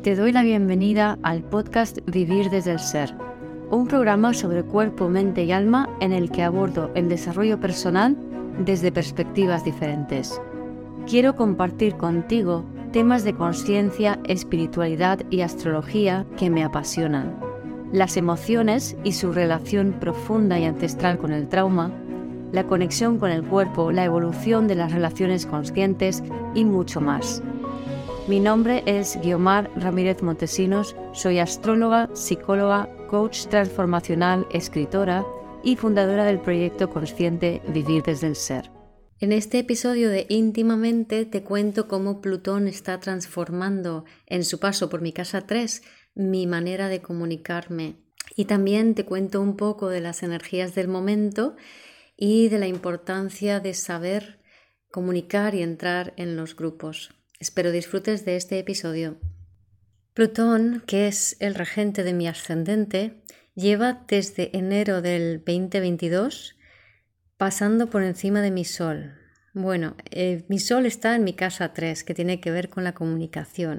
Te doy la bienvenida al podcast Vivir desde el Ser, un programa sobre cuerpo, mente y alma en el que abordo el desarrollo personal desde perspectivas diferentes. Quiero compartir contigo temas de conciencia, espiritualidad y astrología que me apasionan, las emociones y su relación profunda y ancestral con el trauma, la conexión con el cuerpo, la evolución de las relaciones conscientes y mucho más. Mi nombre es Guiomar Ramírez Montesinos, soy astróloga, psicóloga, coach transformacional, escritora y fundadora del proyecto consciente Vivir desde el Ser. En este episodio de Íntimamente te cuento cómo Plutón está transformando en su paso por mi casa 3 mi manera de comunicarme. Y también te cuento un poco de las energías del momento y de la importancia de saber comunicar y entrar en los grupos. Espero disfrutes de este episodio. Plutón, que es el regente de mi ascendente, lleva desde enero del 2022 pasando por encima de mi Sol. Bueno, mi Sol está en mi casa 3, que tiene que ver con la comunicación.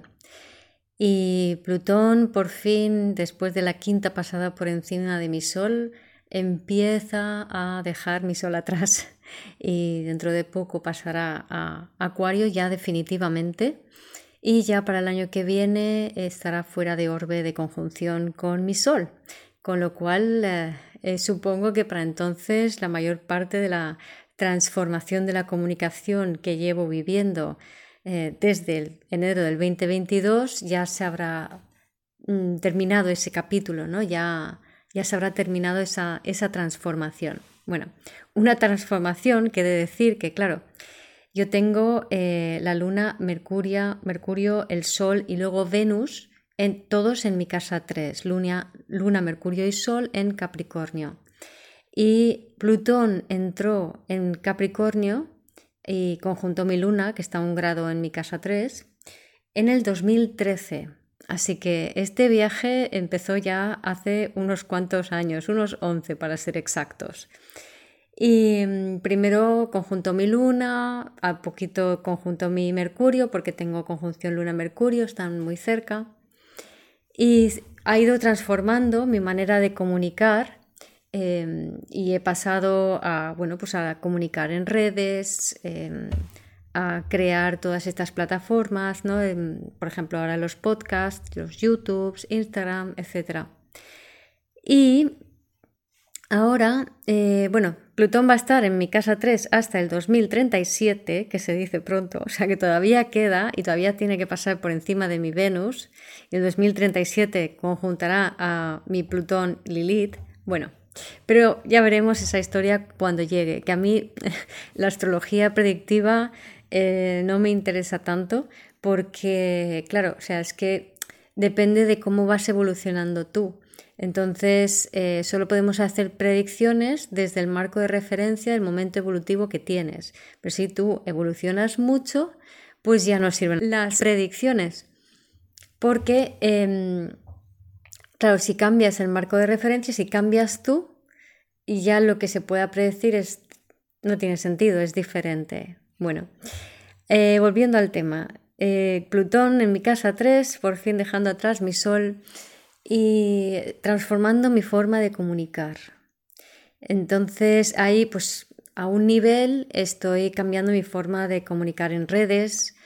Y Plutón, por fin, después de la quinta pasada por encima de mi Sol, empieza a dejar mi Sol atrás y dentro de poco pasará a Acuario ya definitivamente, y ya para el año que viene estará fuera de orbe de conjunción con mi Sol, con lo cual supongo que para entonces la mayor parte de la transformación de la comunicación que llevo viviendo desde el enero del 2022 ya se habrá terminado ese capítulo, ¿no? Ya se habrá terminado esa transformación. Bueno, una transformación que he de decir que, claro, yo tengo la Luna, Mercurio, el Sol y luego Venus, todos en mi casa 3, Luna, Mercurio y Sol en Capricornio. Y Plutón entró en Capricornio y conjuntó mi Luna, que está a 1 grado en mi casa 3, en el 2013. Así que este viaje empezó ya hace unos cuantos años, unos 11 para ser exactos. Y primero conjuntó mi Luna, a poquito conjuntó mi Mercurio, porque tengo conjunción Luna-Mercurio, están muy cerca. Y ha ido transformando mi manera de comunicar y he pasado a comunicar en redes, a crear todas estas plataformas, ¿no? Por ejemplo, ahora los podcasts, los YouTubes, Instagram, etc. Y ahora, Plutón va a estar en mi casa 3 hasta el 2037, que se dice pronto, o sea que todavía queda y todavía tiene que pasar por encima de mi Venus, y el 2037 conjuntará a mi Plutón Lilith. Bueno, pero ya veremos esa historia cuando llegue, que a mí la astrología predictiva no me interesa tanto porque, claro, o sea, es que depende de cómo vas evolucionando tú. Entonces, solo podemos hacer predicciones desde el marco de referencia del momento evolutivo que tienes. Pero si tú evolucionas mucho, pues ya no sirven las predicciones. Porque, claro, si cambias el marco de referencia, si cambias tú, y ya lo que se pueda predecir no tiene sentido, es diferente. Bueno, volviendo al tema. Plutón en mi casa 3, por fin dejando atrás mi Sol y transformando mi forma de comunicar. Entonces ahí pues a un nivel estoy cambiando mi forma de comunicar en redes,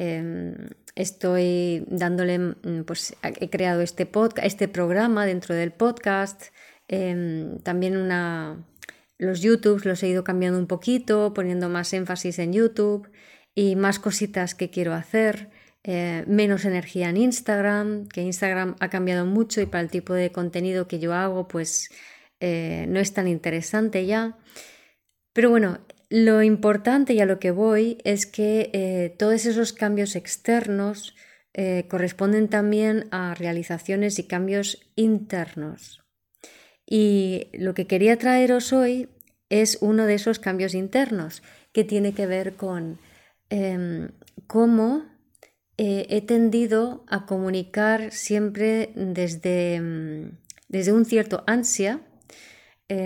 estoy dándole, pues he creado este programa dentro del podcast, también los YouTubes los he ido cambiando un poquito, poniendo más énfasis en YouTube y más cositas que quiero hacer. Menos energía en Instagram, que Instagram ha cambiado mucho y para el tipo de contenido que yo hago pues no es tan interesante ya. Pero bueno, lo importante y a lo que voy es que todos esos cambios externos corresponden también a realizaciones y cambios internos. Y lo que quería traeros hoy es uno de esos cambios internos que tiene que ver con cómo he tendido a comunicar siempre desde un cierto ansia,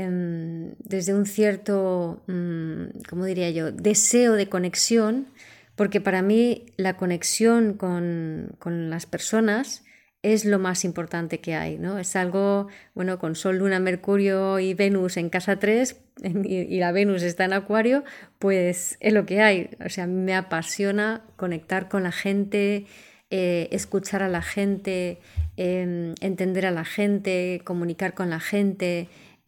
desde un cierto, ¿cómo diría yo?, deseo de conexión porque para mí la conexión con las personas es lo más importante que hay, ¿no? Es algo, bueno, con Sol, Luna, Mercurio y Venus en casa 3 y la Venus está en Acuario, pues es lo que hay. O sea, me apasiona conectar con la gente, escuchar a la gente, entender a la gente, comunicar con la gente.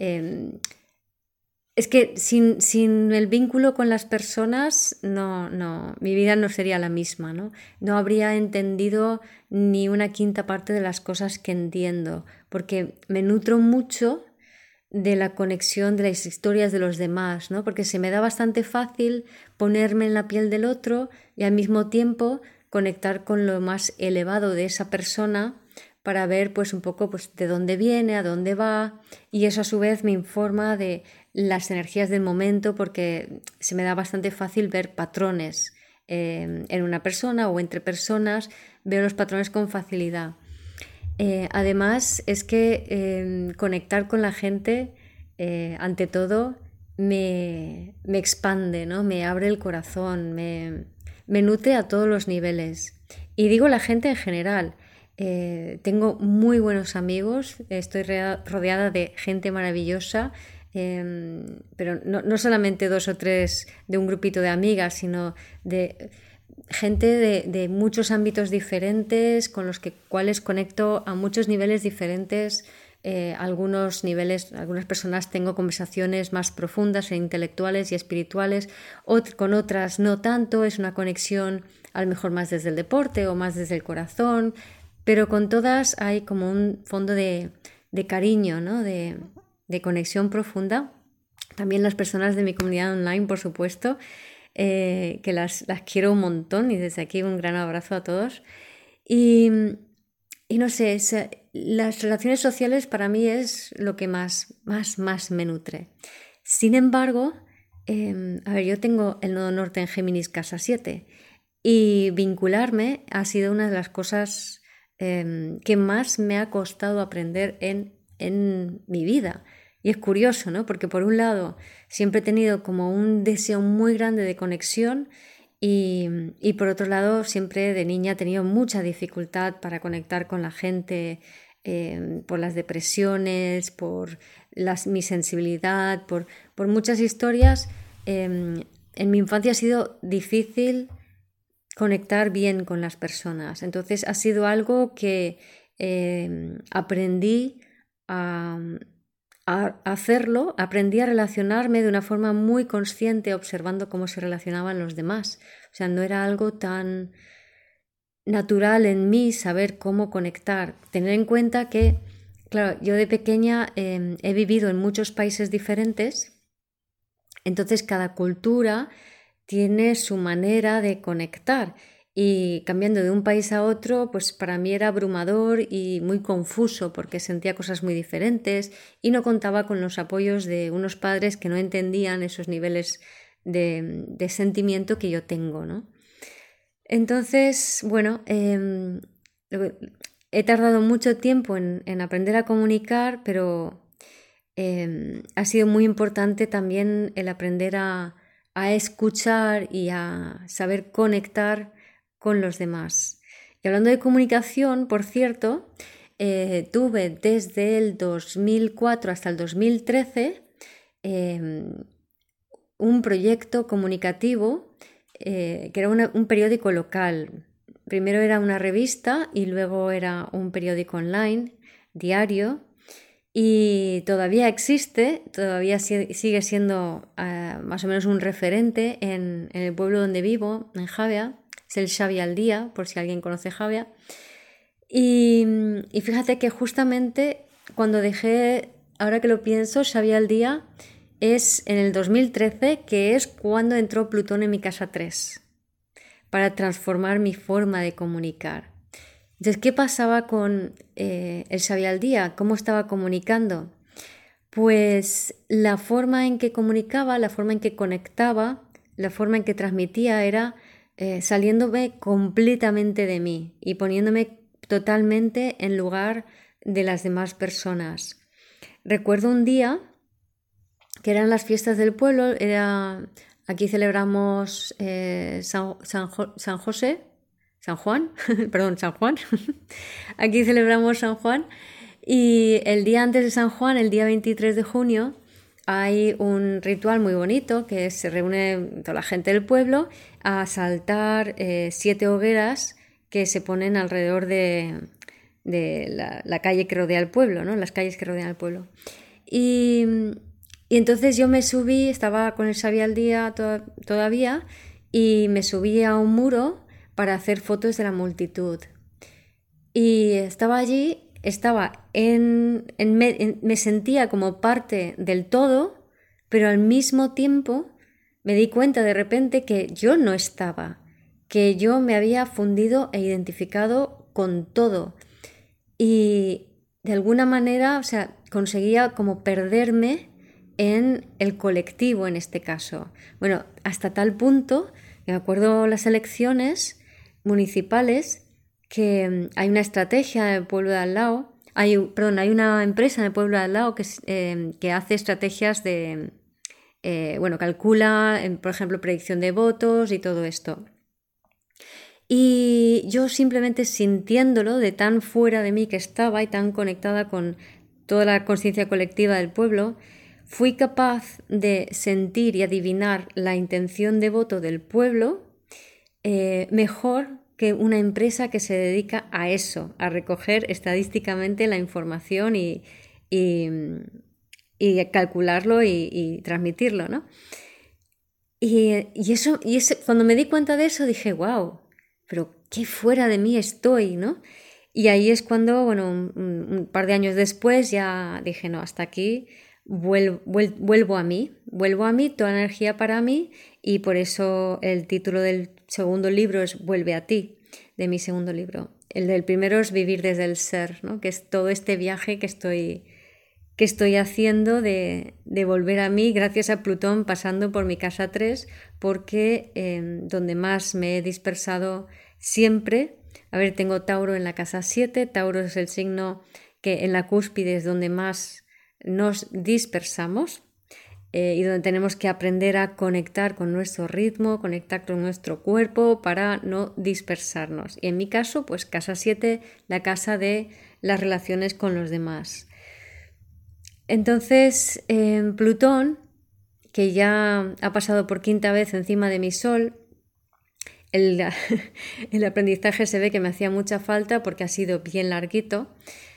Es que sin el vínculo con las personas, mi vida no sería la misma, ¿no? No habría entendido ni una quinta parte de las cosas que entiendo, porque me nutro mucho de la conexión de las historias de los demás, ¿no? Porque se me da bastante fácil ponerme en la piel del otro y al mismo tiempo conectar con lo más elevado de esa persona para ver pues un poco pues de dónde viene, a dónde va, y eso a su vez me informa de las energías del momento, porque se me da bastante fácil ver patrones en una persona o entre personas, veo los patrones con facilidad. Además es que conectar con la gente ante todo me expande, ¿no? Me abre el corazón, me nutre a todos los niveles. Y digo la gente en general. Tengo muy buenos amigos, estoy rodeada de gente maravillosa, pero no solamente 2 o 3 de un grupito de amigas, sino de gente de muchos ámbitos diferentes, con los cuales conecto a muchos niveles diferentes. Algunas personas tengo conversaciones más profundas e intelectuales y espirituales, con otras no tanto, es una conexión a lo mejor más desde el deporte o más desde el corazón, pero con todas hay como un fondo de cariño, ¿no? De conexión profunda. También las personas de mi comunidad online, por supuesto, que las quiero un montón, y desde aquí un gran abrazo a todos. Y no sé, las relaciones sociales para mí es lo que más me nutre. Sin embargo, yo tengo el nodo norte en Géminis casa 7, y vincularme ha sido una de las cosas que más me ha costado aprender en mi vida. Y es curioso, ¿no? Porque por un lado siempre he tenido como un deseo muy grande de conexión, y por otro lado siempre de niña he tenido mucha dificultad para conectar con la gente, por las depresiones, por mi sensibilidad, por muchas historias. En mi infancia ha sido difícil conectar bien con las personas. Entonces ha sido algo que aprendí a hacerlo, aprendí a relacionarme de una forma muy consciente, observando cómo se relacionaban los demás. O sea, no era algo tan natural en mí saber cómo conectar. Tener en cuenta que, claro, yo de pequeña he vivido en muchos países diferentes, entonces cada cultura tiene su manera de conectar, y cambiando de un país a otro, pues para mí era abrumador y muy confuso, porque sentía cosas muy diferentes y no contaba con los apoyos de unos padres que no entendían esos niveles de sentimiento que yo tengo, ¿no? Entonces, bueno, he tardado mucho tiempo en aprender a comunicar, pero ha sido muy importante también el aprender a escuchar y a saber conectar con los demás. Y hablando de comunicación, por cierto, tuve desde el 2004 hasta el 2013 un proyecto comunicativo que era un periódico local. Primero era una revista y luego era un periódico online, diario, y todavía existe, todavía sigue siendo más o menos un referente en el pueblo donde vivo, en Javea. Es el Xavi al Día, por si alguien conoce Javea. Y fíjate que justamente cuando dejé, ahora que lo pienso, Xavi al Día es en el 2013, que es cuando entró Plutón en mi casa 3, para transformar mi forma de comunicar. Entonces, ¿qué pasaba con el Xavi al Día? ¿Cómo estaba comunicando? Pues la forma en que comunicaba, la forma en que conectaba, la forma en que transmitía era saliéndome completamente de mí y poniéndome totalmente en lugar de las demás personas. Recuerdo un día que eran las fiestas del pueblo, Aquí celebramos San Juan, perdón, San Juan. Aquí celebramos San Juan y el día antes de San Juan, el día 23 de junio, hay un ritual muy bonito que se reúne toda la gente del pueblo a saltar 7 hogueras que se ponen alrededor de la calle que rodea el pueblo, ¿no? Las calles que rodean el pueblo. Y entonces yo me subí, estaba con el Xavi al día todavía, y me subí a un muro para hacer fotos de la multitud. Y estaba allí, me sentía como parte del todo, pero al mismo tiempo me di cuenta de repente que yo no estaba, que yo me había fundido e identificado con todo. Y de alguna manera, o sea, conseguía como perderme en el colectivo en este caso. Bueno, hasta tal punto, me acuerdo las elecciones municipales, que hay una estrategia en el pueblo de al lado, hay una empresa en el pueblo de al lado que hace estrategias de, calcula, por ejemplo, predicción de votos y todo esto. Y yo simplemente sintiéndolo de tan fuera de mí que estaba y tan conectada con toda la conciencia colectiva del pueblo, fui capaz de sentir y adivinar la intención de voto del pueblo mejor que una empresa que se dedica a eso, a recoger estadísticamente la información y calcularlo y transmitirlo, ¿no? Cuando me di cuenta de eso dije, wow, pero qué fuera de mí estoy, ¿no? Y ahí es cuando, un par de años después ya dije, no, hasta aquí, vuelvo a mí, toda la energía para mí, y por eso el título del segundo libro es Vuelve a ti, de mi segundo libro. El del primero es Vivir desde el ser, ¿no? Que es todo este viaje que estoy haciendo de volver a mí gracias a Plutón pasando por mi casa 3, porque donde más me he dispersado siempre, tengo Tauro en la casa 7, Tauro es el signo que en la cúspide es donde más nos dispersamos y donde tenemos que aprender a conectar con nuestro ritmo, conectar con nuestro cuerpo para no dispersarnos. Y en mi caso, pues casa 7, la casa de las relaciones con los demás. Entonces, Plutón, que ya ha pasado por 5ª vez encima de mi Sol, el aprendizaje se ve que me hacía mucha falta porque ha sido bien larguito.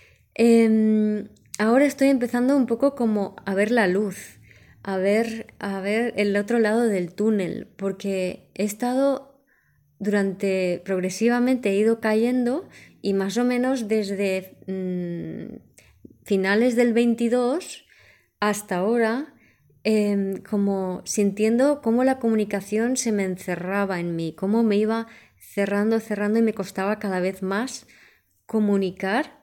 Ahora estoy empezando un poco como a ver la luz, a ver el otro lado del túnel, porque he estado progresivamente he ido cayendo, y más o menos desde finales del 22 hasta ahora, como sintiendo cómo la comunicación se me encerraba en mí, cómo me iba cerrando y me costaba cada vez más comunicar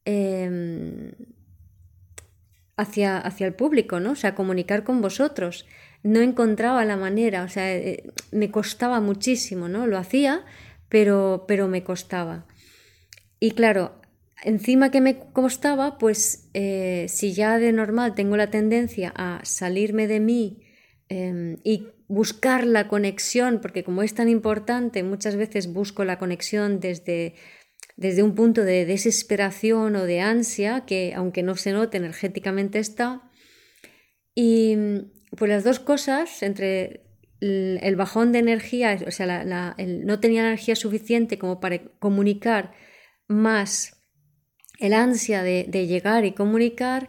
hacia el público, ¿no? O sea, comunicar con vosotros. No encontraba la manera, o sea, me costaba muchísimo, ¿no? Lo hacía, pero me costaba. Y claro, encima que me costaba, pues si ya de normal tengo la tendencia a salirme de mí y buscar la conexión, porque como es tan importante, muchas veces busco la conexión desde un punto de desesperación o de ansia, que aunque no se note energéticamente está. Y pues las dos cosas, entre el bajón de energía, o sea, no tenía energía suficiente como para comunicar, más el ansia de llegar y comunicar,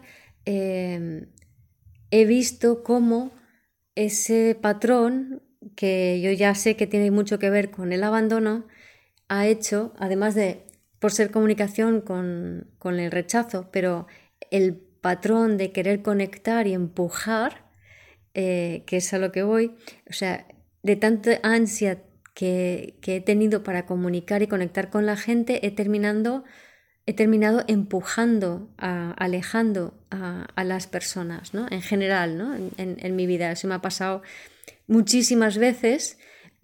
he visto cómo ese patrón, que yo ya sé que tiene mucho que ver con el abandono, ha hecho, además de por ser comunicación con el rechazo, pero el patrón de querer conectar y empujar, que es a lo que voy, o sea, de tanta ansia que he tenido para comunicar y conectar con la gente, he terminado empujando, alejando a las personas, ¿no? En general, ¿no? En mi vida. Eso me ha pasado muchísimas veces,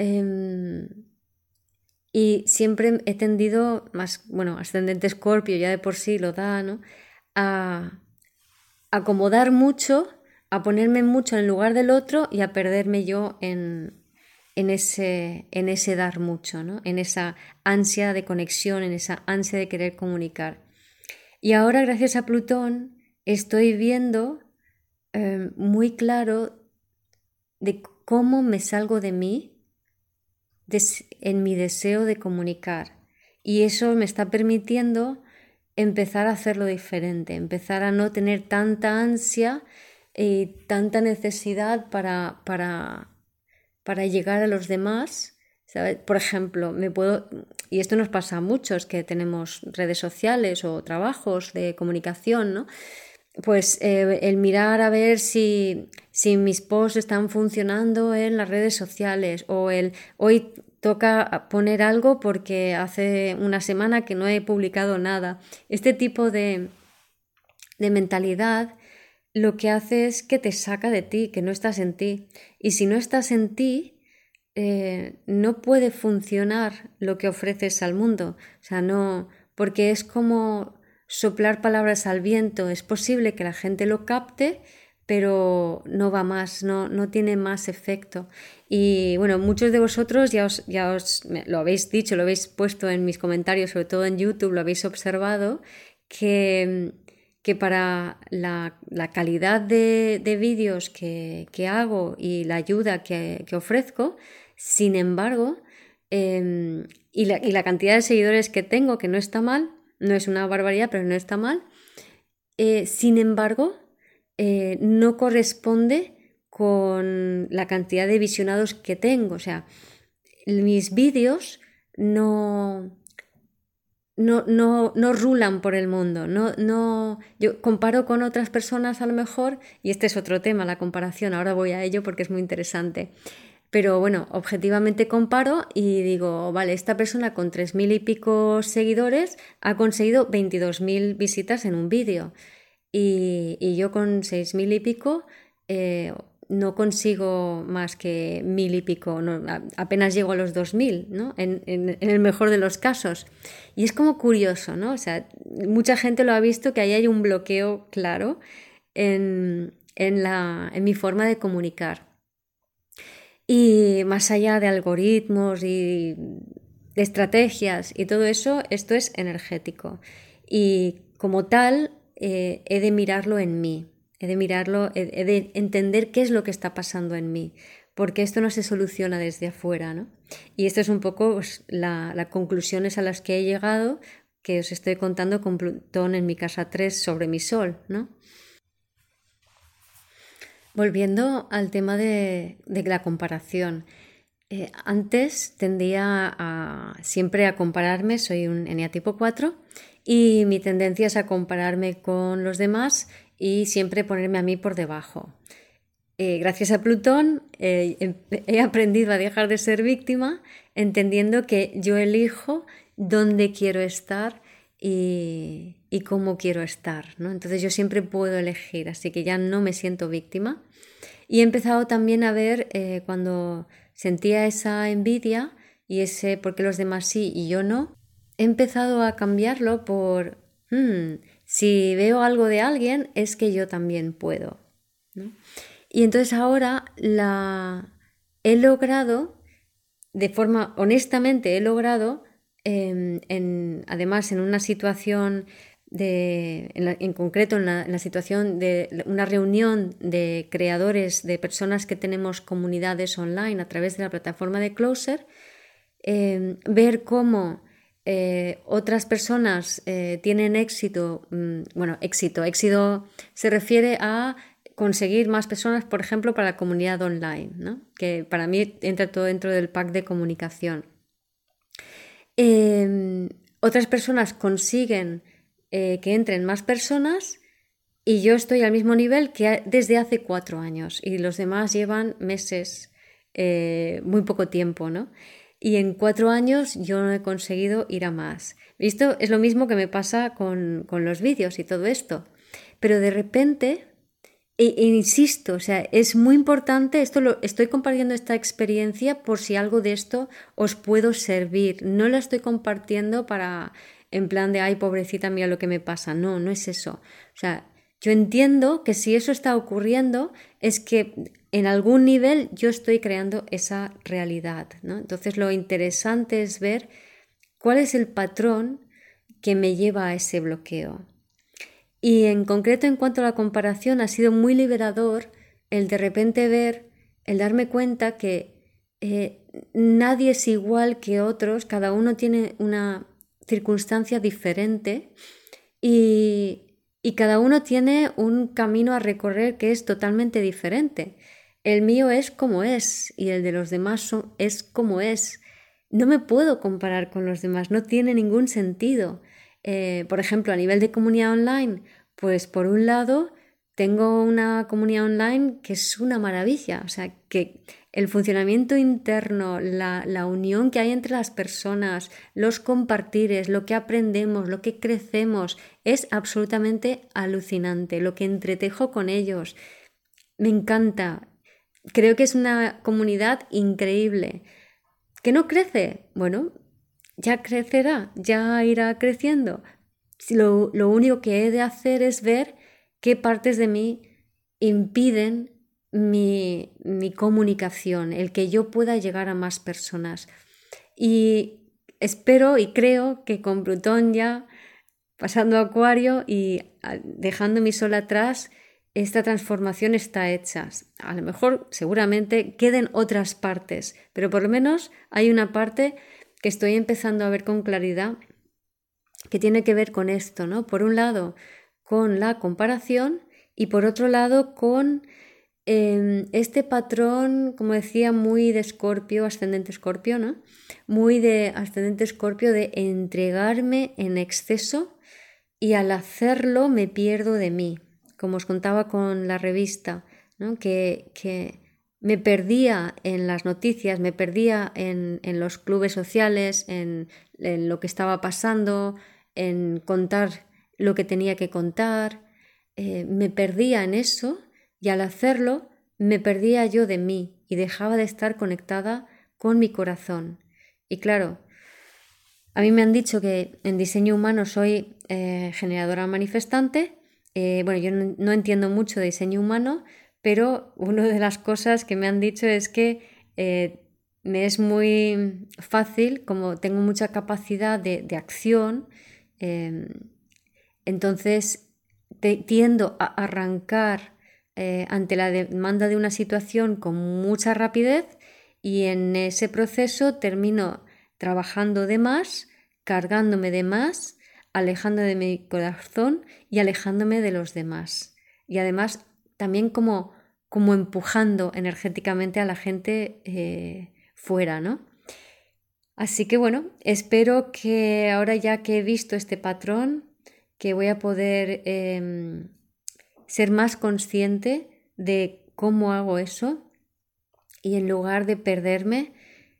y siempre he tendido más, ascendente Escorpio ya de por sí lo da, ¿no? A acomodar mucho a ponerme mucho en el lugar del otro y a perderme yo en ese dar mucho, ¿no? En esa ansia de conexión, en esa ansia de querer comunicar. Y ahora, gracias a Plutón, estoy viendo muy claro de cómo me salgo de mí en mi deseo de comunicar. Y eso me está permitiendo empezar a hacerlo diferente, empezar a no tener tanta ansia y tanta necesidad para llegar a los demás, ¿sabes? Por ejemplo, y esto nos pasa a muchos que tenemos redes sociales o trabajos de comunicación, ¿no? Pues el mirar a ver si mis posts están funcionando en las redes sociales, o hoy toca poner algo porque hace una semana que no he publicado nada. Este tipo de mentalidad lo que hace es que te saca de ti, que no estás en ti. Y si no estás en ti, no puede funcionar lo que ofreces al mundo. O sea, no, porque es como soplar palabras al viento. Es posible que la gente lo capte, pero no va más, no tiene más efecto. Y bueno, muchos de vosotros ya os lo habéis dicho, lo habéis puesto en mis comentarios, sobre todo en YouTube, lo habéis observado, que para la calidad de vídeos que hago y la ayuda que ofrezco, sin embargo, y la cantidad de seguidores que tengo, que no está mal, no es una barbaridad, pero no está mal, sin embargo, no corresponde con la cantidad de visionados que tengo. O sea, mis vídeos no rulan por el mundo. Yo comparo con otras personas a lo mejor, y este es otro tema, la comparación, ahora voy a ello porque es muy interesante. Pero bueno, objetivamente comparo y digo, vale, esta persona con 3.000 y pico seguidores ha conseguido 22.000 visitas en un vídeo. Y yo con 6.000 y pico no consigo más que 1.000 y pico, no, apenas llego a los 2.000, ¿no? En el mejor de los casos. Y es como curioso, ¿no? O sea, mucha gente lo ha visto, que ahí hay un bloqueo claro en mi forma de comunicar. Y más allá de algoritmos y de estrategias y todo eso, esto es energético. Y como tal, he de mirarlo en mí, he de entender qué es lo que está pasando en mí, porque esto no se soluciona desde afuera, ¿no? Y esto es un poco pues, las conclusiones a las que he llegado, que os estoy contando con Plutón en mi casa 3 sobre mi Sol, ¿no? Volviendo al tema de la comparación. Antes tendía siempre a compararme, soy un eneatipo 4, y mi tendencia es a compararme con los demás y siempre ponerme a mí por debajo. Gracias a Plutón he aprendido a dejar de ser víctima, entendiendo que yo elijo dónde quiero estar y cómo quiero estar, ¿no? Entonces yo siempre puedo elegir, así que ya no me siento víctima. Y he empezado también a ver cuando sentía esa envidia y ese por qué los demás sí y yo no, he empezado a cambiarlo por si veo algo de alguien es que yo también puedo, ¿no? Y entonces ahora he logrado, de forma honestamente he logrado, además en una situación en concreto en la situación de una reunión de creadores, de personas que tenemos comunidades online a través de la plataforma de Closer, ver cómo otras personas tienen éxito. Bueno, éxito se refiere a conseguir más personas, por ejemplo, para la comunidad online, ¿no? Que para mí entra todo dentro del pack de comunicación. Otras personas consiguen que entren más personas y yo estoy al mismo nivel que desde hace 4 años y los demás llevan meses, muy poco tiempo, ¿no? Y en 4 años yo no he conseguido ir a más. Esto es lo mismo que me pasa con los vídeos y todo esto. Pero de repente, insisto, o sea, es muy importante, estoy compartiendo esta experiencia por si algo de esto os puedo servir. No la estoy compartiendo en plan de, ay, pobrecita, mira lo que me pasa. No, no es eso. O sea, yo entiendo que si eso está ocurriendo es que en algún nivel yo estoy creando esa realidad, ¿no? Entonces lo interesante es ver cuál es el patrón que me lleva a ese bloqueo. Y en concreto, en cuanto a la comparación, ha sido muy liberador el de repente ver, el darme cuenta que nadie es igual que otros, cada uno tiene una circunstancia diferente y cada uno tiene un camino a recorrer que es totalmente diferente. El mío es como es y el de los demás es como es. No me puedo comparar con los demás, no tiene ningún sentido. Por ejemplo, a nivel de comunidad online, pues por un lado tengo una comunidad online que es una maravilla, o sea, que el funcionamiento interno, la unión que hay entre las personas, los compartires, lo que aprendemos, lo que crecemos, es absolutamente alucinante. Lo que entretejo con ellos, me encanta. Creo que es una comunidad increíble. ¿Que no crece? Bueno, ya crecerá, ya irá creciendo. Lo único que he de hacer es ver qué partes de mí impiden mi comunicación, el que yo pueda llegar a más personas. Y espero y creo que con Plutón ya pasando a Acuario y dejando mi sol atrás, esta transformación está hecha. A lo mejor, seguramente, queden otras partes, pero por lo menos hay una parte que estoy empezando a ver con claridad que tiene que ver con esto, ¿no? Por un lado, con la comparación y por otro lado, con este patrón, como decía, muy de Escorpio, ascendente Escorpio, ¿no? Muy de ascendente Escorpio de entregarme en exceso y al hacerlo me pierdo de mí, como os contaba con la revista, ¿no? que me perdía en las noticias, me perdía en los clubes sociales, en lo que estaba pasando, en contar lo que tenía que contar, me perdía en eso y al hacerlo me perdía yo de mí y dejaba de estar conectada con mi corazón. Y claro, a mí me han dicho que en diseño humano soy generadora manifestante. Bueno, yo no entiendo mucho de diseño humano, pero una de las cosas que me han dicho es que me es muy fácil, como tengo mucha capacidad de acción, entonces tiendo a arrancar ante la demanda de una situación con mucha rapidez y en ese proceso termino trabajando de más, cargándome de más, alejándome de mi corazón y alejándome de los demás. Y además también como empujando energéticamente a la gente fuera, ¿no? Así que bueno, espero que ahora ya que he visto este patrón, que voy a poder ser más consciente de cómo hago eso y en lugar de perderme,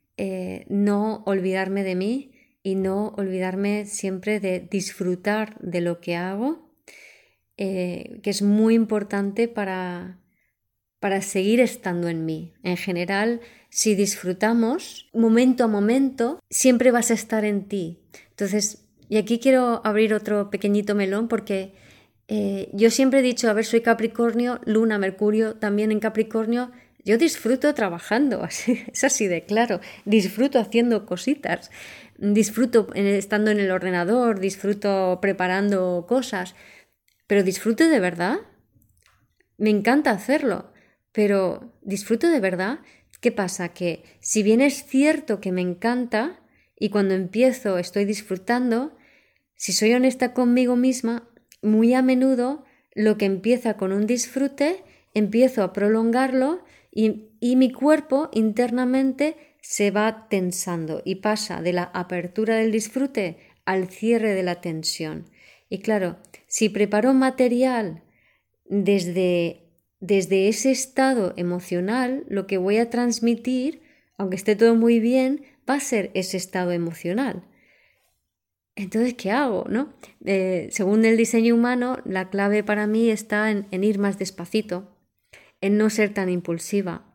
no olvidarme de mí y no olvidarme siempre de disfrutar de lo que hago, que es muy importante para seguir estando en mí. En general, si disfrutamos momento a momento, siempre vas a estar en ti. Entonces, y aquí quiero abrir otro pequeñito melón porque yo siempre he dicho, a ver, soy Capricornio, Luna, Mercurio, también en Capricornio, yo disfruto trabajando, es así de claro, disfruto haciendo cositas, disfruto estando en el ordenador, disfruto preparando cosas, pero disfruto de verdad, me encanta hacerlo, pero disfruto de verdad. ¿Qué pasa? Que si bien es cierto que me encanta y cuando empiezo estoy disfrutando, si soy honesta conmigo misma, muy a menudo lo que empieza con un disfrute, empiezo a prolongarlo y mi cuerpo internamente se va tensando y pasa de la apertura del disfrute al cierre de la tensión. Y claro, si preparo material desde ese estado emocional, lo que voy a transmitir, aunque esté todo muy bien, va a ser ese estado emocional. Entonces, ¿qué hago? ¿No? Según el diseño humano, la clave para mí está en ir más despacito, en no ser tan impulsiva,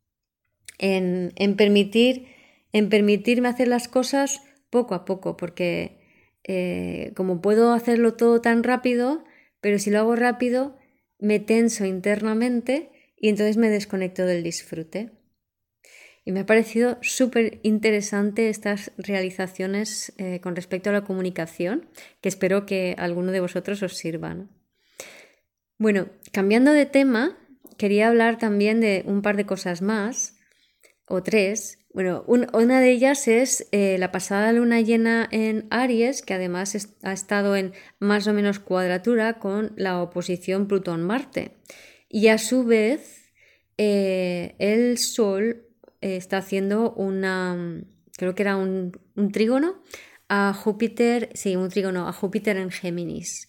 en permitirme hacer las cosas poco a poco, porque como puedo hacerlo todo tan rápido, pero si lo hago rápido, me tenso internamente y entonces me desconecto del disfrute. Y me ha parecido súper interesante estas realizaciones con respecto a la comunicación, que espero que a alguno de vosotros os sirvan. Bueno, cambiando de tema, quería hablar también de un par de cosas más, o tres. Bueno, una de ellas es la pasada luna llena en Aries, que además ha estado en más o menos cuadratura con la oposición Plutón-Marte. Y a su vez, el Sol está haciendo creo que era un trígono a Júpiter, sí, un trígono a Júpiter en Géminis.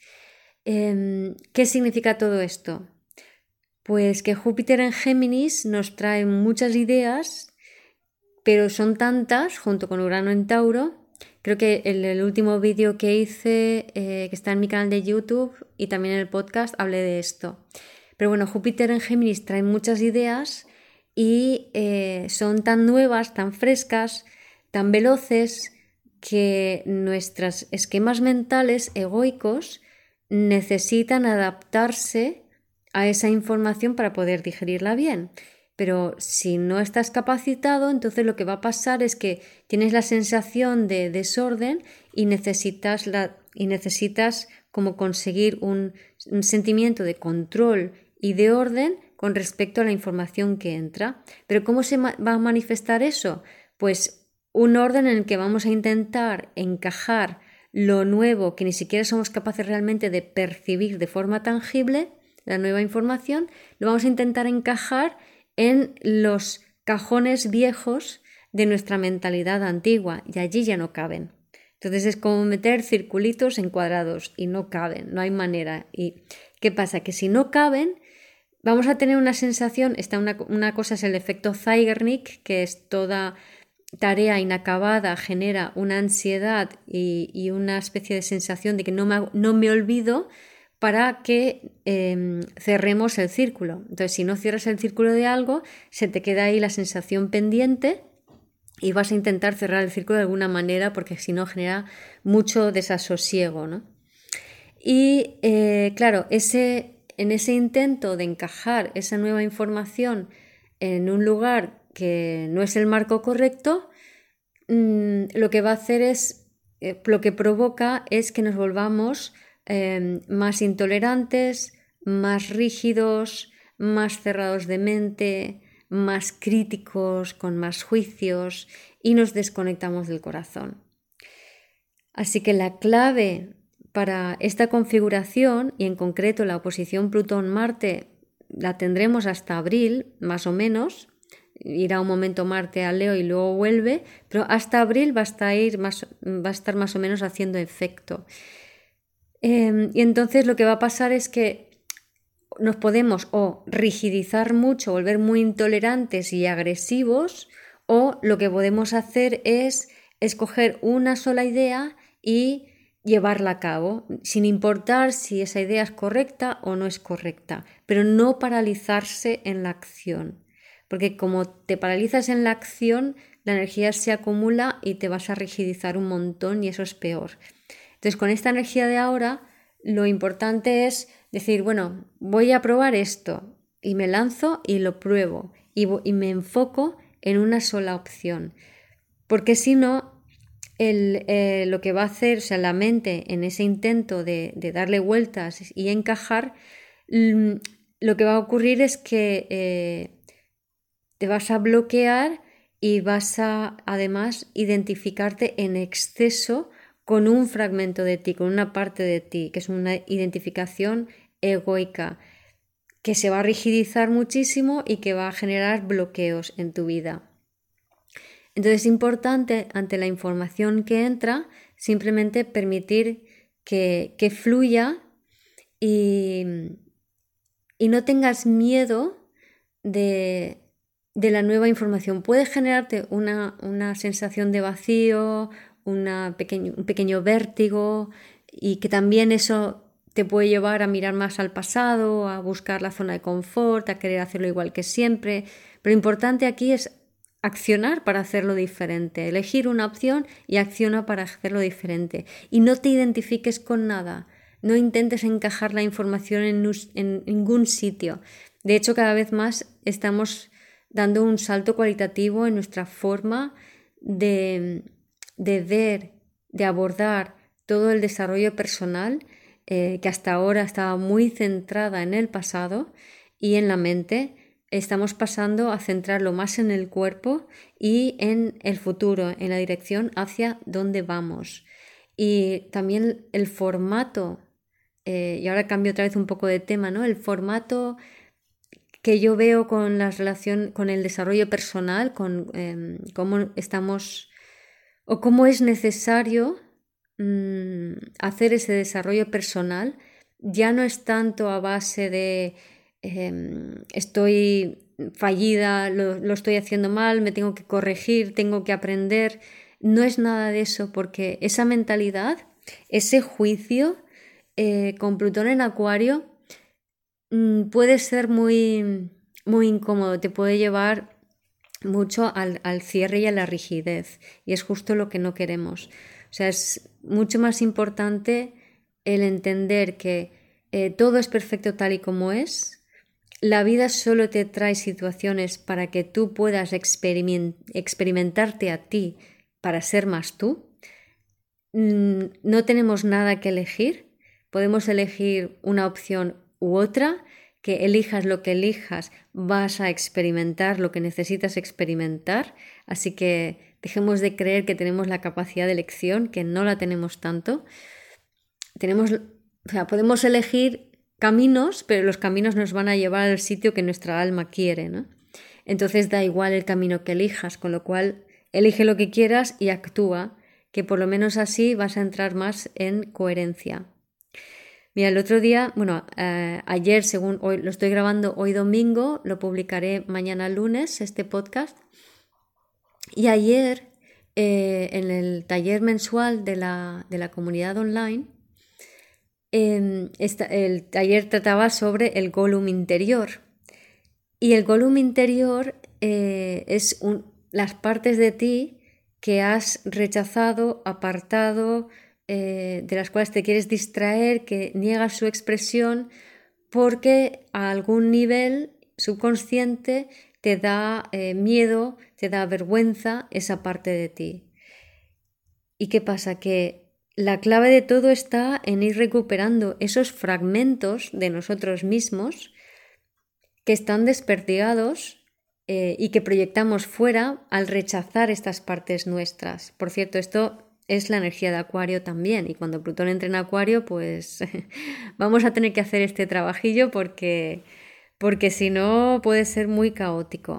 ¿Qué significa todo esto? Pues que Júpiter en Géminis nos trae muchas ideas, pero son tantas, junto con Urano en Tauro. Creo que en el último vídeo que hice, que está en mi canal de YouTube y también en el podcast, hablé de esto. Pero bueno, Júpiter en Géminis trae muchas ideas y son tan nuevas, tan frescas, tan veloces, que nuestros esquemas mentales egoicos necesitan adaptarse a esa información para poder digerirla bien. Pero si no estás capacitado, entonces lo que va a pasar es que tienes la sensación de desorden y necesitas como conseguir un sentimiento de control y de orden con respecto a la información que entra. Pero ¿cómo se va a manifestar eso? Pues un orden en el que vamos a intentar encajar lo nuevo que ni siquiera somos capaces realmente de percibir de forma tangible, la nueva información, lo vamos a intentar encajar en los cajones viejos de nuestra mentalidad antigua y allí ya no caben. Entonces es como meter circulitos en cuadrados y no caben, no hay manera. ¿Y qué pasa? Que si no caben, vamos a tener una sensación, una cosa es el efecto Zeigarnik, que es toda tarea inacabada, genera una ansiedad y una especie de sensación de que no me olvido, para que cerremos el círculo. Entonces, si no cierras el círculo de algo, se te queda ahí la sensación pendiente y vas a intentar cerrar el círculo de alguna manera, porque si no genera mucho desasosiego, ¿no? Y claro, en ese intento de encajar esa nueva información en un lugar que no es el marco correcto, lo que va a hacer es, lo que provoca es que nos volvamos más intolerantes, más rígidos, más cerrados de mente, más críticos, con más juicios, y nos desconectamos del corazón. Así que la clave para esta configuración, y en concreto la oposición Plutón-Marte, la tendremos hasta abril, más o menos. Irá un momento Marte a Leo y luego vuelve, pero hasta abril va a estar más o menos haciendo efecto. Y entonces lo que va a pasar es que nos podemos o rigidizar mucho, volver muy intolerantes y agresivos, o lo que podemos hacer es escoger una sola idea y llevarla a cabo, sin importar si esa idea es correcta o no es correcta, pero no paralizarse en la acción. Porque como te paralizas en la acción, la energía se acumula y te vas a rigidizar un montón y eso es peor. Entonces, con esta energía de ahora, lo importante es decir, bueno, voy a probar esto y me lanzo y lo pruebo y me enfoco en una sola opción. Porque si no, lo que va a hacer, o sea, la mente en ese intento de darle vueltas y encajar, lo que va a ocurrir es que te vas a bloquear y vas a además identificarte en exceso con un fragmento de ti, con una parte de ti, que es una identificación egoica, que se va a rigidizar muchísimo y que va a generar bloqueos en tu vida. Entonces es importante, ante la información que entra, simplemente permitir que fluya y no tengas miedo de la nueva información. Puede generarte una sensación de vacío, un pequeño vértigo, y que también eso te puede llevar a mirar más al pasado, a buscar la zona de confort, a querer hacerlo igual que siempre. Pero lo importante aquí es accionar para hacerlo diferente, elegir una opción y acciona para hacerlo diferente. Y no te identifiques con nada. No intentes encajar la información en ningún sitio. De hecho, cada vez más estamos dando un salto cualitativo en nuestra forma de ver, de abordar todo el desarrollo personal, que hasta ahora estaba muy centrada en el pasado y en la mente. Estamos pasando a centrarlo más en el cuerpo y en el futuro, en la dirección hacia donde vamos. Y también el formato, y ahora cambio otra vez un poco de tema, ¿no? El formato que yo veo con la relación, con el desarrollo personal, con cómo estamos o cómo es necesario hacer ese desarrollo personal, ya no es tanto a base de estoy fallida, lo estoy haciendo mal, me tengo que corregir, tengo que aprender. No es nada de eso, porque esa mentalidad, ese juicio con Plutón en Acuario puede ser muy, muy incómodo, te puede llevar mucho al cierre y a la rigidez, y es justo lo que no queremos. O sea, es mucho más importante el entender que todo es perfecto tal y como es. La vida solo te trae situaciones para que tú puedas experimentarte a ti para ser más tú. No tenemos nada que elegir. Podemos elegir una opción u otra. Que elijas lo que elijas, vas a experimentar lo que necesitas experimentar. Así que dejemos de creer que tenemos la capacidad de elección, que no la tenemos tanto. Podemos elegir caminos, pero los caminos nos van a llevar al sitio que nuestra alma quiere, ¿no? Entonces da igual el camino que elijas, con lo cual elige lo que quieras y actúa, que por lo menos así vas a entrar más en coherencia. Mira, el otro día, ayer, según hoy lo estoy grabando hoy domingo, lo publicaré mañana lunes, este podcast. Y ayer, en el taller mensual de la comunidad online, el taller trataba sobre el Gollum interior. Y el Gollum interior es las partes de ti que has rechazado, apartado, de las cuales te quieres distraer, que niegas su expresión porque a algún nivel subconsciente te da miedo, te da vergüenza esa parte de ti. ¿Y qué pasa? Que la clave de todo está en ir recuperando esos fragmentos de nosotros mismos que están desperdigados y que proyectamos fuera al rechazar estas partes nuestras. Por cierto, esto es la energía de Acuario también, y cuando Plutón entre en Acuario, pues vamos a tener que hacer este trabajillo porque si no puede ser muy caótico.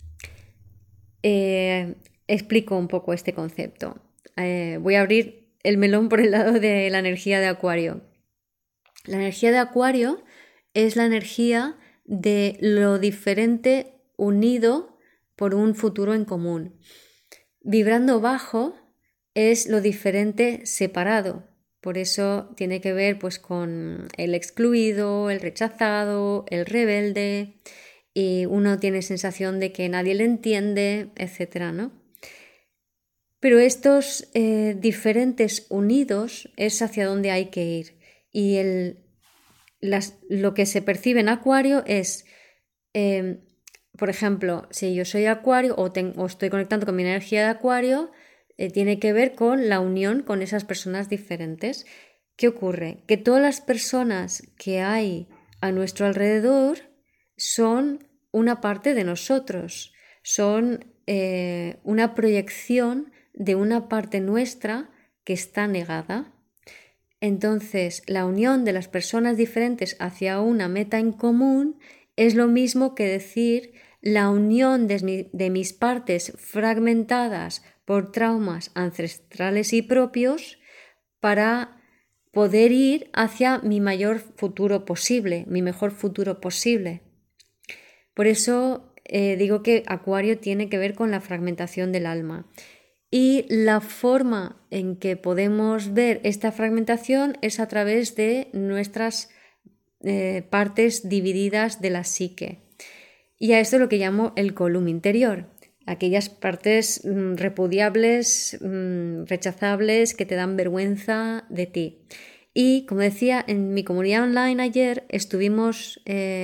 Explico un poco este concepto. Voy a abrir el melón por el lado de la energía de Acuario. La energía de Acuario es la energía de lo diferente unido por un futuro en común. Vibrando bajo es lo diferente separado. Por eso tiene que ver pues con el excluido, el rechazado, el rebelde, y uno tiene sensación de que nadie le entiende, etcétera, ¿no? Pero estos diferentes unidos es hacia donde hay que ir. Y lo que se percibe en Acuario es, por ejemplo, si yo soy Acuario o estoy conectando con mi energía de Acuario, tiene que ver con la unión con esas personas diferentes. ¿Qué ocurre? Que todas las personas que hay a nuestro alrededor son una parte de nosotros, son una proyección de una parte nuestra que está negada. Entonces, la unión de las personas diferentes hacia una meta en común es lo mismo que decir la unión de mis partes fragmentadas por traumas ancestrales y propios para poder ir hacia mi mayor futuro posible, mi mejor futuro posible. Por eso digo que Acuario tiene que ver con la fragmentación del alma. Y la forma en que podemos ver esta fragmentación es a través de nuestras partes divididas de la psique. Y a esto es lo que llamo el Gollum interior. Aquellas partes repudiables, rechazables, que te dan vergüenza de ti. Y como decía, en mi comunidad online ayer estuvimos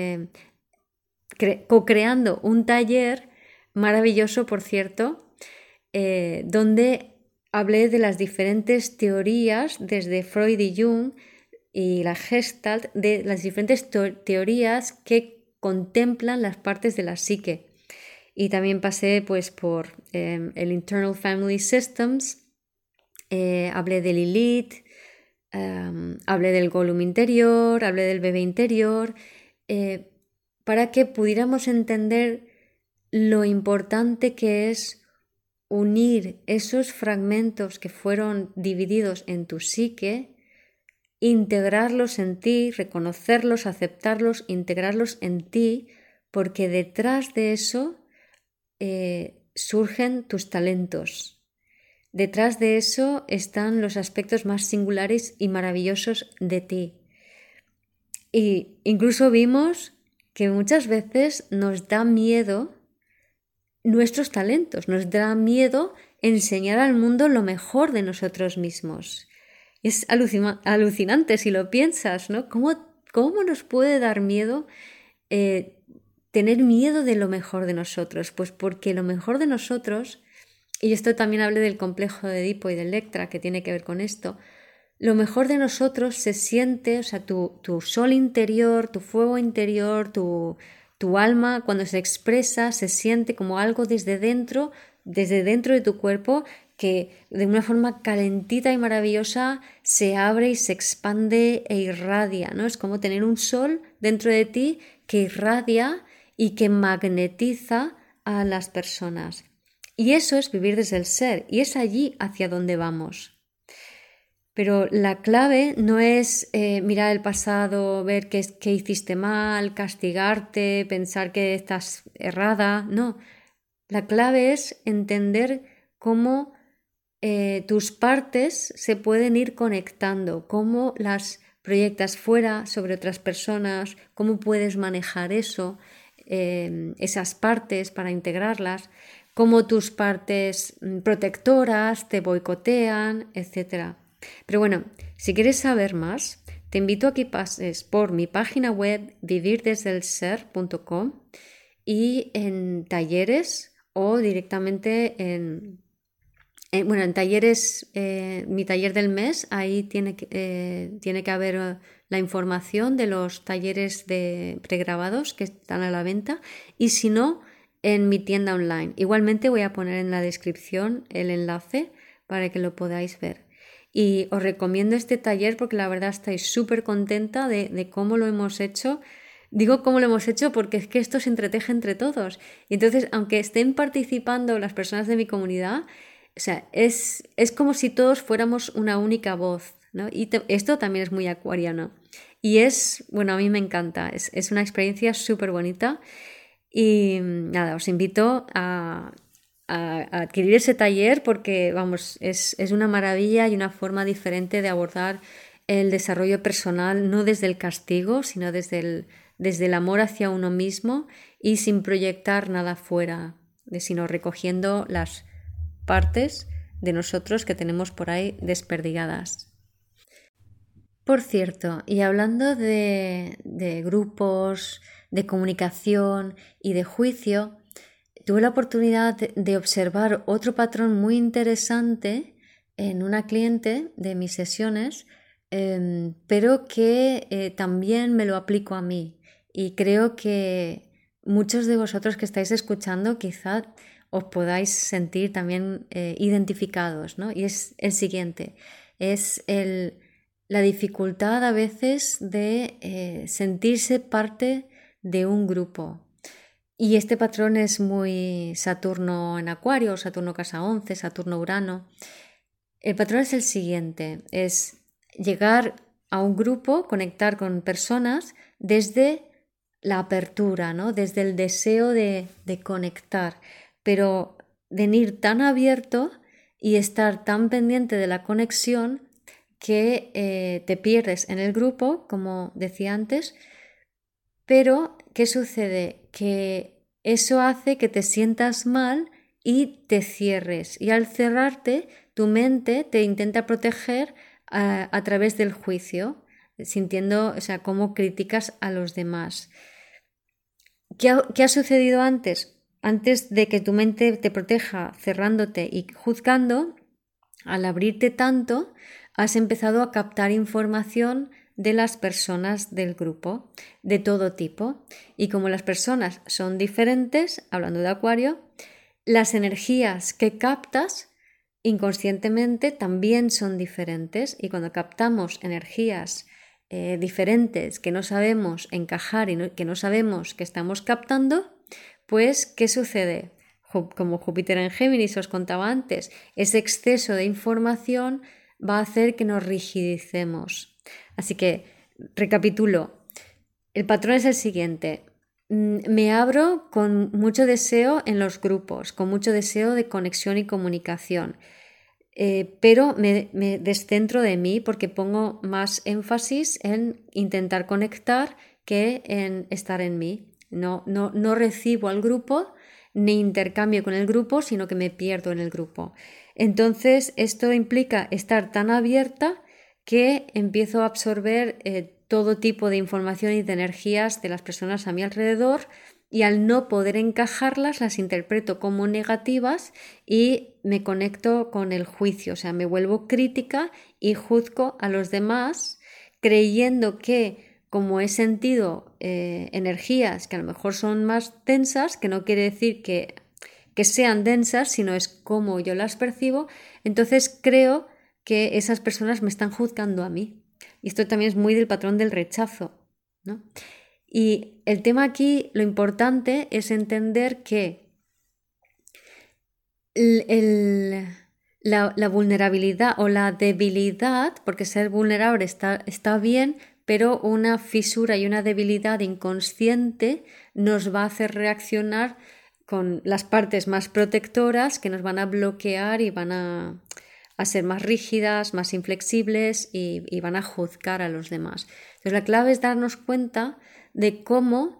co-creando un taller maravilloso, por cierto, donde hablé de las diferentes teorías, desde Freud y Jung y la Gestalt, de las diferentes teorías que contemplan las partes de la psique. Y también pasé pues por el Internal Family Systems, hablé de Lilith, hablé del Gollum interior, hablé del bebé interior, para que pudiéramos entender lo importante que es unir esos fragmentos que fueron divididos en tu psique, integrarlos en ti, reconocerlos, aceptarlos, integrarlos en ti, porque detrás de eso surgen tus talentos. Detrás de eso están los aspectos más singulares y maravillosos de ti. Y incluso vimos que muchas veces nos da miedo nuestros talentos, nos da miedo enseñar al mundo lo mejor de nosotros mismos. Es alucinante si lo piensas, ¿no? ¿Cómo nos puede dar miedo tener miedo de lo mejor de nosotros? Pues porque lo mejor de nosotros, y esto también hablé del complejo de Edipo y de Electra, que tiene que ver con esto, lo mejor de nosotros se siente, o sea, tu sol interior, tu fuego interior, tu alma, cuando se expresa, se siente como algo desde dentro de tu cuerpo, que de una forma calentita y maravillosa se abre y se expande e irradia, ¿no? Es como tener un sol dentro de ti que irradia y que magnetiza a las personas. Y eso es vivir desde el ser, y es allí hacia donde vamos. Pero la clave no es mirar el pasado, ver qué hiciste mal, castigarte, pensar que estás errada, no. La clave es entender cómo tus partes se pueden ir conectando, cómo las proyectas fuera sobre otras personas, cómo puedes manejar eso, esas partes para integrarlas, cómo tus partes protectoras te boicotean, etc. Pero bueno, si quieres saber más, te invito a que pases por mi página web vivirdesdelser.com y en talleres o directamente en talleres, mi taller del mes, ahí tiene que haber la información de los talleres de pregrabados que están a la venta, y si no, en mi tienda online. Igualmente voy a poner en la descripción el enlace para que lo podáis ver. Y os recomiendo este taller porque la verdad estoy súper contenta de cómo lo hemos hecho. Digo cómo lo hemos hecho porque es que esto se entreteje entre todos. Y entonces, aunque estén participando las personas de mi comunidad, o sea, es como si todos fuéramos una única voz, ¿no? Y esto también es muy acuariano. Y a mí me encanta. Es una experiencia súper bonita. Y nada, os invito a adquirir ese taller porque, vamos, es una maravilla y una forma diferente de abordar el desarrollo personal, no desde el castigo, sino desde el amor hacia uno mismo y sin proyectar nada fuera, sino recogiendo las partes de nosotros que tenemos por ahí desperdigadas. Por cierto, y hablando de grupos, de comunicación y de juicio, tuve la oportunidad de observar otro patrón muy interesante en una cliente de mis sesiones, pero que también me lo aplico a mí. Y creo que muchos de vosotros que estáis escuchando quizá os podáis sentir también identificados, ¿no? Y es el siguiente, es la dificultad a veces de sentirse parte de un grupo. Y este patrón es muy Saturno en Acuario, Saturno casa 11, Saturno Urano. El patrón es el siguiente, es llegar a un grupo, conectar con personas desde la apertura, ¿no? Desde el deseo de conectar, pero venir tan abierto y estar tan pendiente de la conexión que te pierdes en el grupo, como decía antes. Pero, ¿qué sucede? Que eso hace que te sientas mal y te cierres. Y al cerrarte, tu mente te intenta proteger a través del juicio, sintiendo, cómo criticas a los demás. ¿Qué ha sucedido antes? Antes de que tu mente te proteja cerrándote y juzgando, al abrirte tanto, has empezado a captar información de las personas del grupo, de todo tipo. Y como las personas son diferentes, hablando de Acuario, las energías que captas inconscientemente también son diferentes. Y cuando captamos energías diferentes que no sabemos encajar y que no sabemos que estamos captando, pues, ¿qué sucede? Como Júpiter en Géminis os contaba antes, ese exceso de información va a hacer que nos rigidicemos. Así que, recapitulo, el patrón es el siguiente. Me abro con mucho deseo en los grupos, con mucho deseo de conexión y comunicación, pero me descentro de mí porque pongo más énfasis en intentar conectar que en estar en mí. No recibo al grupo ni intercambio con el grupo, sino que me pierdo en el grupo. Entonces, esto implica estar tan abierta que empiezo a absorber todo tipo de información y de energías de las personas a mi alrededor, y al no poder encajarlas las interpreto como negativas y me conecto con el juicio, me vuelvo crítica y juzgo a los demás creyendo que, como he sentido energías que a lo mejor son más densas, que no quiere decir que sean densas, sino es como yo las percibo, entonces creo que esas personas me están juzgando a mí. Y esto también es muy del patrón del rechazo, ¿no? Y el tema aquí, lo importante es entender que la vulnerabilidad o la debilidad, porque ser vulnerable está bien, pero una fisura y una debilidad inconsciente nos va a hacer reaccionar con las partes más protectoras que nos van a bloquear y van a ser más rígidas, más inflexibles y van a juzgar a los demás. Entonces la clave es darnos cuenta de cómo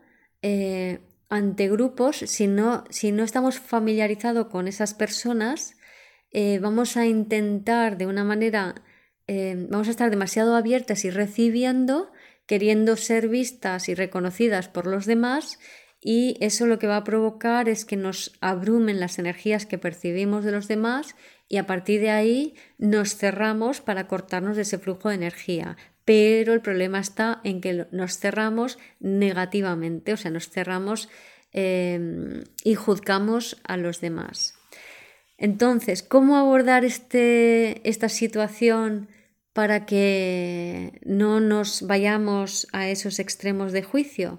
ante grupos, si no estamos familiarizados con esas personas, vamos a intentar de una manera, vamos a estar demasiado abiertas y recibiendo, queriendo ser vistas y reconocidas por los demás, y eso lo que va a provocar es que nos abrumen las energías que percibimos de los demás y a partir de ahí nos cerramos para cortarnos de ese flujo de energía. Pero el problema está en que nos cerramos negativamente, nos cerramos y juzgamos a los demás. Entonces, ¿cómo abordar esta situación para que no nos vayamos a esos extremos de juicio?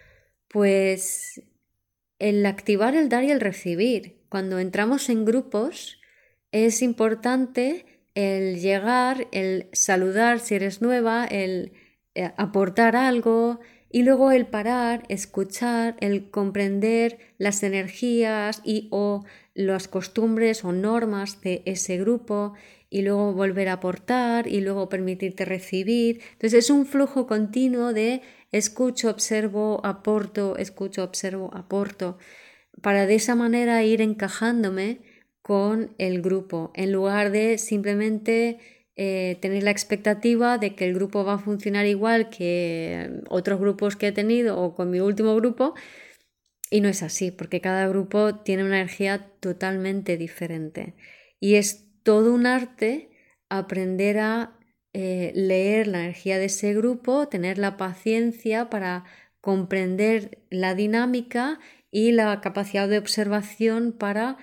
Pues el activar el dar y el recibir. Cuando entramos en grupos es importante el llegar, el saludar si eres nueva, el aportar algo y luego el parar, escuchar, el comprender las energías o las costumbres o normas de ese grupo y luego volver a aportar y luego permitirte recibir. Entonces es un flujo continuo de escucho, observo, aporto, escucho, observo, aporto, para de esa manera ir encajándome con el grupo, en lugar de simplemente tener la expectativa de que el grupo va a funcionar igual que otros grupos que he tenido o con mi último grupo, y no es así, porque cada grupo tiene una energía totalmente diferente. Y es todo un arte aprender a leer la energía de ese grupo, tener la paciencia para comprender la dinámica y la capacidad de observación para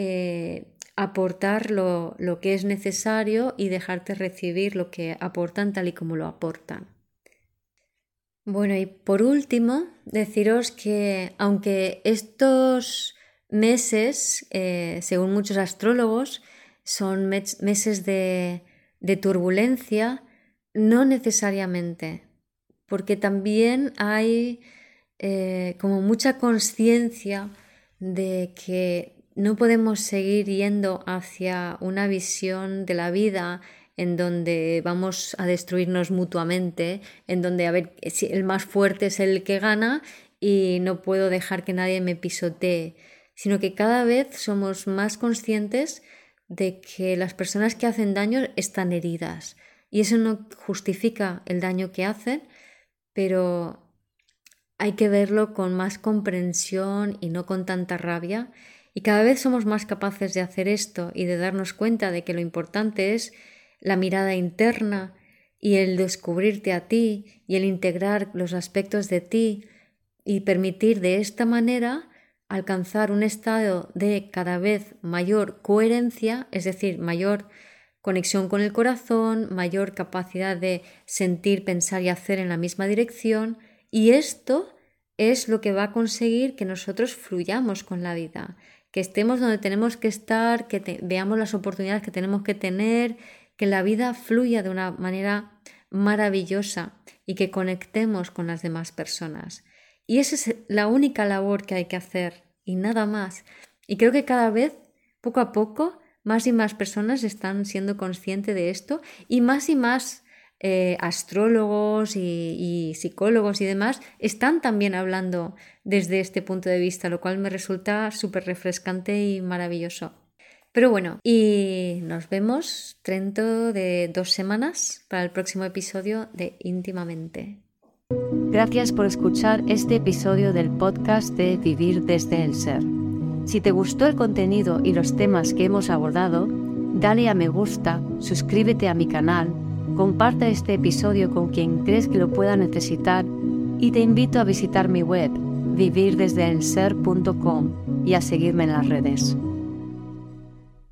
aportar lo que es necesario y dejarte recibir lo que aportan tal y como lo aportan. Bueno, y por último, deciros que aunque estos meses, según muchos astrólogos, son meses de turbulencia, no necesariamente, porque también hay como mucha conciencia de que no podemos seguir yendo hacia una visión de la vida en donde vamos a destruirnos mutuamente, en donde a ver si el más fuerte es el que gana y no puedo dejar que nadie me pisotee, sino que cada vez somos más conscientes de que las personas que hacen daño están heridas y eso no justifica el daño que hacen, pero hay que verlo con más comprensión y no con tanta rabia. Y cada vez somos más capaces de hacer esto y de darnos cuenta de que lo importante es la mirada interna y el descubrirte a ti y el integrar los aspectos de ti y permitir de esta manera alcanzar un estado de cada vez mayor coherencia, es decir, mayor conexión con el corazón, mayor capacidad de sentir, pensar y hacer en la misma dirección, y esto es lo que va a conseguir que nosotros fluyamos con la vida, que estemos donde tenemos que estar, que veamos las oportunidades que tenemos que tener, que la vida fluya de una manera maravillosa y que conectemos con las demás personas. Y esa es la única labor que hay que hacer y nada más. Y creo que cada vez, poco a poco, más y más personas están siendo conscientes de esto y más astrólogos y psicólogos y demás están también hablando desde este punto de vista, lo cual me resulta súper refrescante y maravilloso. Pero bueno, y nos vemos dentro de 2 semanas para el próximo episodio de Íntimamente. Gracias por escuchar este episodio del podcast de Vivir desde el Ser. Si te gustó el contenido y los temas que hemos abordado, dale a me gusta, suscríbete a mi canal, comparte este episodio con quien crees que lo pueda necesitar y te invito a visitar mi web vivirdesdeelser.com y a seguirme en las redes.